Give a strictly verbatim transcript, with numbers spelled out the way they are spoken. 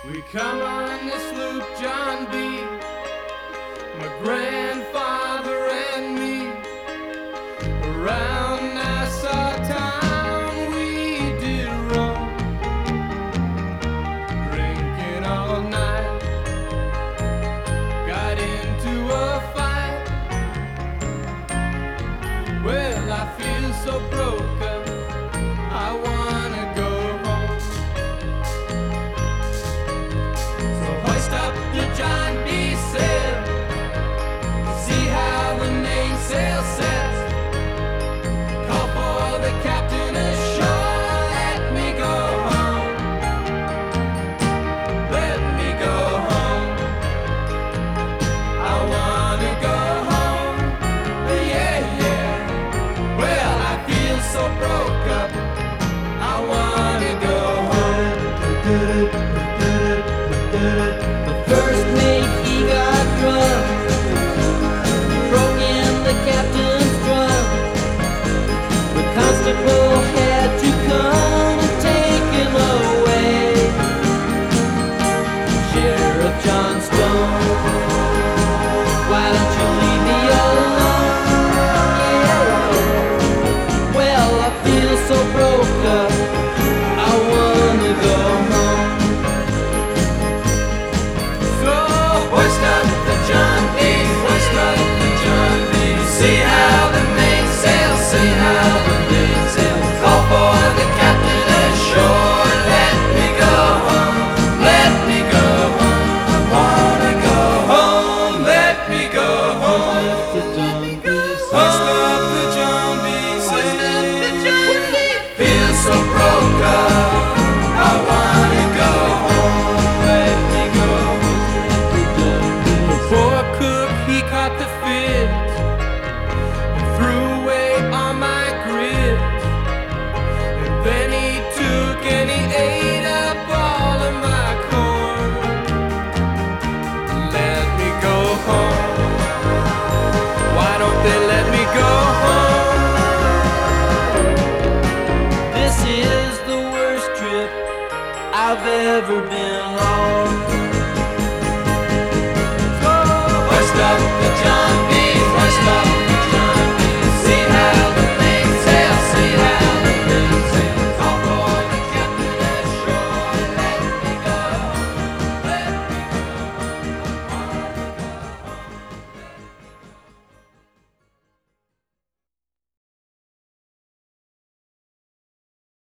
We come on this loop, John B., my grandfather and me, around Nassau town we did roam, drinking all night, got into a fight. Well, I feel so broke up, I wanna go home. So hoist up the John B. sail, see how the mainsail sets. Call for the captain ashore, let me go home, let me go home. I wanna go home, yeah, yeah. Well, I feel so broke up, I wanna go home. The first mate, he got drunk, broke in the captain's drum. The constable had to come and take him away. Sheriff John Stone, why don't you leave me alone? Yeah. Well, I feel so broke up, I wanna go home. So hoist up the John B., hoist up the John B. See how the mainsail, see how the mainsail. Call for the captain ashore, let me go home, let me go home. I wanna go home, let me go home. Hoist up the John B., hoist up the John B. Feel so broke up, I wanna go home, let me go home. The poor cook, he caught the fits and threw away all my grits. And then he took and he ate up all of my corn. Let me go home, why don't they let me go home? This is the worst trip I've ever been